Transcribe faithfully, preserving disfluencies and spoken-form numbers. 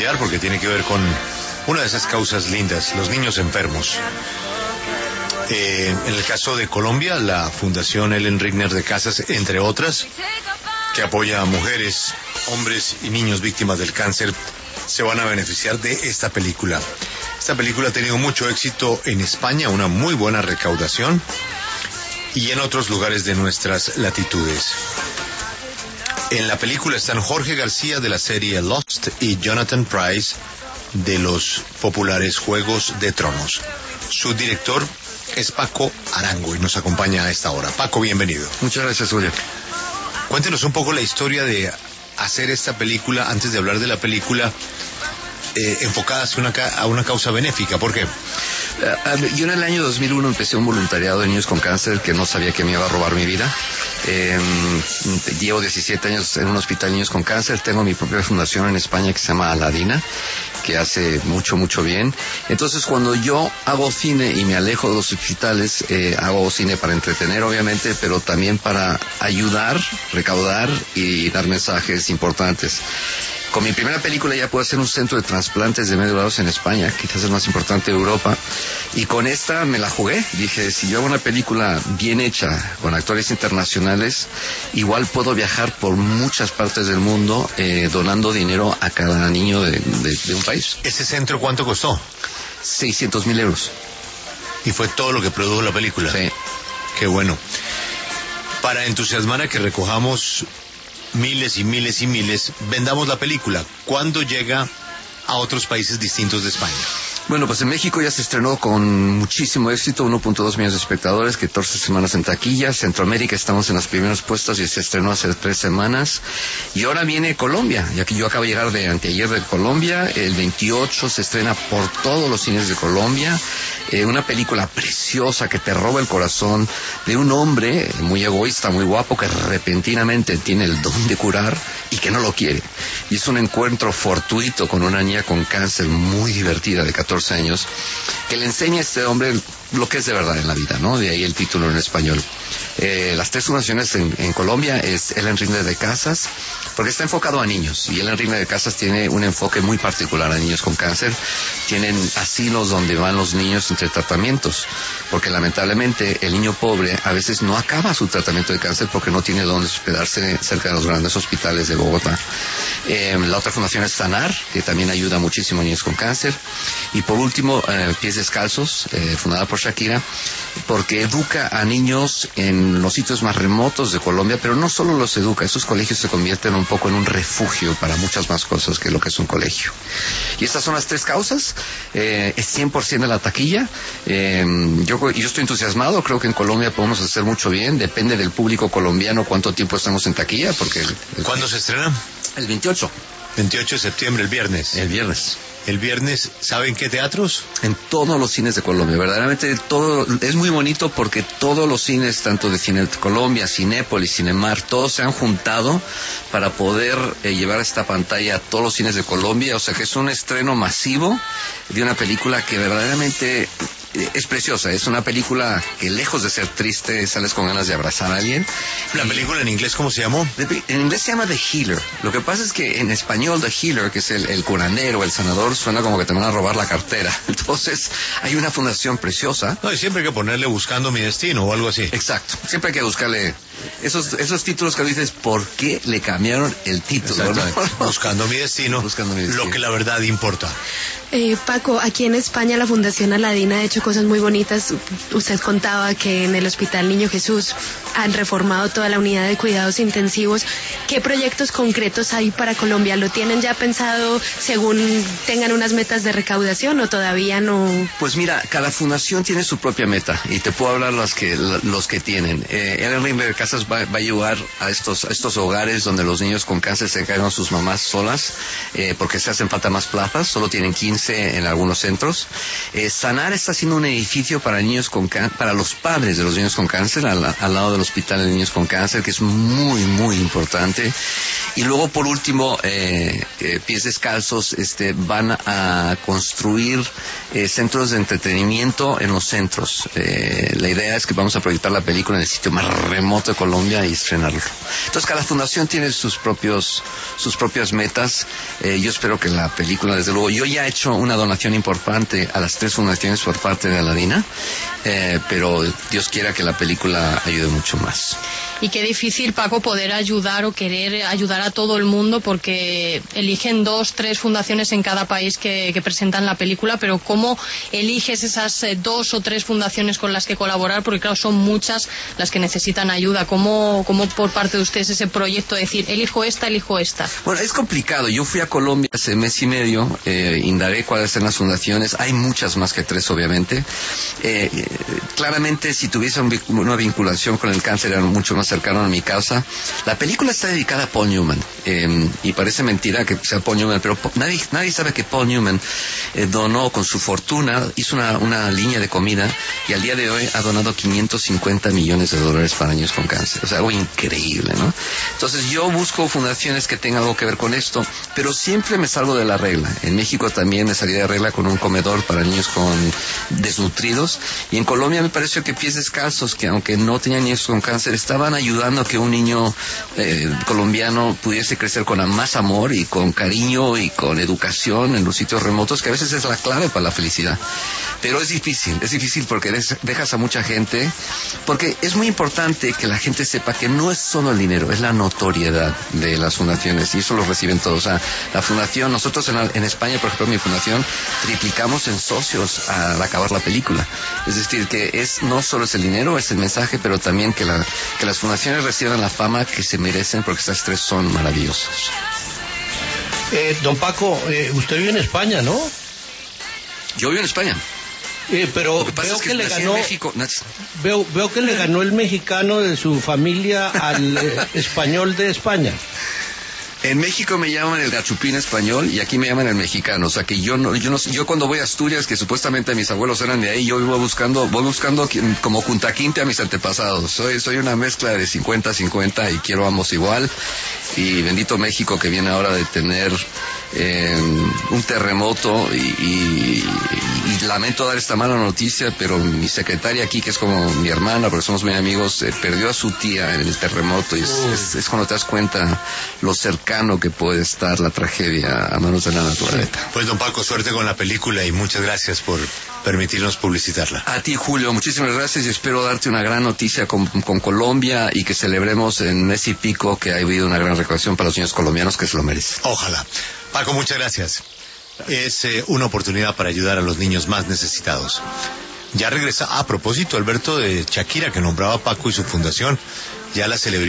familiar porque tiene que ver con una de esas causas lindas, los niños enfermos. Eh, en el caso de Colombia, la Fundación Ellen Rigner de Casas, entre otras, que apoya a mujeres, hombres y niños víctimas del cáncer, se van a beneficiar de esta película. Esta película ha tenido mucho éxito en España, una muy buena recaudación, y en otros lugares de nuestras latitudes. En la película están Jorge García de la serie Lost y Jonathan Pryce de los populares Juegos de Tronos. Su director es Paco Arango y nos acompaña a esta hora. Paco, bienvenido. Muchas gracias, Julio. Cuéntenos un poco la historia de hacer esta película, antes de hablar de la película, eh, enfocada hacia una, a una causa benéfica. ¿Por qué? Uh, yo en el año dos mil uno empecé un voluntariado de niños con cáncer que no sabía que me iba a robar mi vida. Eh, llevo diecisiete años en un hospital de niños con cáncer. Tengo mi propia fundación en España que se llama Aladina, que hace mucho, mucho bien. Entonces, cuando yo hago cine y me alejo de los hospitales, eh, hago cine para entretener, obviamente, pero también para ayudar, recaudar y dar mensajes importantes. Con mi primera película ya pude hacer un centro de trasplantes de médulas en España, quizás el más importante de Europa, y con esta me la jugué. Dije, si yo hago una película bien hecha, con actores internacionales, igual puedo viajar por muchas partes del mundo eh, donando dinero a cada niño de, de, de un país. ¿Ese centro cuánto costó? seiscientos mil euros. ¿Y fue todo lo que produjo la película? Sí. Qué bueno. Para entusiasmar a que recojamos miles y miles y miles, vendamos la película. ¿Cuándo llega a otros países distintos de España? Bueno, pues en México ya se estrenó con muchísimo éxito, uno punto dos millones de espectadores, catorce semanas en taquilla. Centroamérica estamos en los primeros puestos y se estrenó hace tres semanas. Y ahora viene Colombia, ya que yo acabo de llegar de anteayer de Colombia. El veintiocho se estrena por todos los cines de Colombia. Eh, una película preciosa que te roba el corazón de un hombre muy egoísta, muy guapo, que repentinamente tiene el don de curar y que no lo quiere. Y es un encuentro fortuito con una niña con cáncer muy divertida de catorce años, que le enseña a este hombre lo que es de verdad en la vida, ¿no? De ahí el título en español. Eh, las tres fundaciones en, en Colombia es Ellen Rigner de Casas, porque está enfocado a niños, y Ellen Rigner de Casas tiene un enfoque muy particular a niños con cáncer. Tienen asilos donde van los niños entre tratamientos, porque lamentablemente el niño pobre a veces no acaba su tratamiento de cáncer porque no tiene dónde hospedarse cerca de los grandes hospitales de Bogotá. Eh, la otra fundación es Sanar, que también ayuda muchísimo a niños con cáncer. Y por último, eh, Pies Descalzos, eh, fundada por Shakira, porque educa a niños en los sitios más remotos de Colombia, pero no solo los educa, esos colegios se convierten un poco en un refugio para muchas más cosas que lo que es un colegio. Y estas son las tres causas. Eh, es cien por ciento de la taquilla. Eh, yo, yo estoy entusiasmado, creo que en Colombia podemos hacer mucho bien, depende del público colombiano cuánto tiempo estamos en taquilla, porque... El, el, ¿Cuándo se estrena? El veintiocho. veintiocho de septiembre, el viernes. El viernes. El viernes, ¿saben qué teatros? En todos los cines de Colombia, verdaderamente todo, es muy bonito porque todos los cines, tanto de Cine Colombia, Cinépolis, Cinemar, todos se han juntado para poder eh, llevar esta pantalla a todos los cines de Colombia, o sea que es un estreno masivo de una película que verdaderamente es preciosa, es una película que lejos de ser triste, sales con ganas de abrazar a alguien. ¿La y, película en inglés cómo se llamó? En inglés se llama The Healer. Lo que pasa es que en español The Healer, que es el, el curandero, el sanador, suena como que te van a robar la cartera. Entonces hay una fundación preciosa. No, y siempre hay que ponerle Buscando mi destino o algo así. Exacto, siempre hay que buscarle esos esos títulos que dices, ¿por qué le cambiaron el título? ¿No? Buscando mi destino, Buscando mi destino, lo que la verdad importa. Eh, Paco, aquí en España la Fundación Aladina ha hecho cosas muy bonitas. Usted contaba que en el Hospital Niño Jesús han reformado toda la unidad de cuidados intensivos. ¿Qué proyectos concretos hay para Colombia? ¿Lo tienen ya pensado según tengan unas metas de recaudación o todavía no? Pues mira, cada fundación tiene su propia meta y te puedo hablar las que, los que tienen. Eh, Ellen Rigner de Casas va, va a ayudar a estos, a estos hogares donde los niños con cáncer se quedan con sus mamás solas eh, porque se hacen falta más plazas, solo tienen quince quince en algunos centros. Eh, Sanar está haciendo un edificio para niños con can- para los padres de los niños con cáncer, al, al lado del Hospital de Niños con Cáncer, que es muy, muy importante. Y luego, por último, eh, eh, Pies Descalzos este, van a construir eh, centros de entretenimiento en los centros. Eh, la idea es que vamos a proyectar la película en el sitio más remoto de Colombia y estrenarlo. Entonces, cada fundación tiene sus propios sus propias metas. Eh, yo espero que la película, desde luego, yo ya he hecho una donación importante a las tres fundaciones por parte de Aladina, eh, pero Dios quiera que la película ayude mucho más. Y qué difícil, Paco, poder ayudar o querer ayudar a todo el mundo, porque eligen dos, tres fundaciones en cada país que, que presentan la película, pero ¿cómo eliges esas eh, dos o tres fundaciones con las que colaborar? Porque claro, son muchas las que necesitan ayuda. ¿Cómo, cómo por parte de ustedes ese proyecto de decir, elijo esta, elijo esta? Bueno, es complicado. Yo fui a Colombia hace mes y medio, eh, indagué cuáles eran las fundaciones. Hay muchas más que tres, obviamente. Eh, eh, claramente, si tuviese un, una vinculación con el cáncer, era mucho más cercano a mi casa. La película está dedicada a Paul Newman, eh, y parece mentira que sea Paul Newman, pero nadie, nadie sabe que Paul Newman eh, donó con su fortuna, hizo una, una línea de comida, y al día de hoy ha donado quinientos cincuenta millones de dólares para niños con cáncer. O sea, algo increíble, ¿no? Entonces yo busco fundaciones que tengan algo que ver con esto, pero siempre me salgo de la regla. En México también me salí de regla con un comedor para niños con desnutridos, y en Colombia me pareció que Pies Descalzos, que aunque no tenían niños con cáncer, estaban ayudando a que un niño eh, colombiano pudiese crecer con más amor y con cariño y con educación en los sitios remotos, que a veces es la clave para la felicidad. Pero es difícil, es difícil porque dejas a mucha gente, porque es muy importante que la gente sepa que no es solo el dinero, es la notoriedad de las fundaciones, y eso lo reciben todos. O sea, la fundación, nosotros en, la, en España, por ejemplo, mi fundación, triplicamos en socios al acabar la película. Es decir, que es no solo es el dinero, es el mensaje, pero también que, la, que las fundaciones reciban la fama que se merecen, porque estas tres son maravillosas. Eh, don Paco, eh, usted vive en España, ¿no? Yo vivo en España. Eh, pero Lo que pasa veo es que, que le nací ganó en México. veo, veo que le ganó el mexicano de su familia al eh, español de España. En México me llaman el gachupín español y aquí me llaman el mexicano. O sea que yo no, yo no, yo cuando voy a Asturias, que supuestamente mis abuelos eran de ahí, yo voy buscando, voy buscando como Cuntaquinte a mis antepasados. Soy, soy una mezcla de cincuenta cincuenta y quiero a ambos igual. Y bendito México, que viene ahora de tener eh, un terremoto y, y, y lamento dar esta mala noticia, pero mi secretaria aquí, que es como mi hermana, porque somos muy amigos, eh, perdió a su tía en el terremoto, y es, es, es cuando te das cuenta lo cercano que puede estar la tragedia a manos de la naturaleza. Pues don Paco, suerte con la película y muchas gracias por permitirnos publicitarla. A ti, Julio, muchísimas gracias, y espero darte una gran noticia con, con Colombia, y que celebremos en mes y pico que ha habido una gran recaudación para los niños colombianos que se lo merecen. Ojalá. Paco, muchas gracias. Es eh, una oportunidad para ayudar a los niños más necesitados. Ya regresa, a propósito, Alberto, de Shakira, que nombraba a Paco y su fundación, ya la celebridad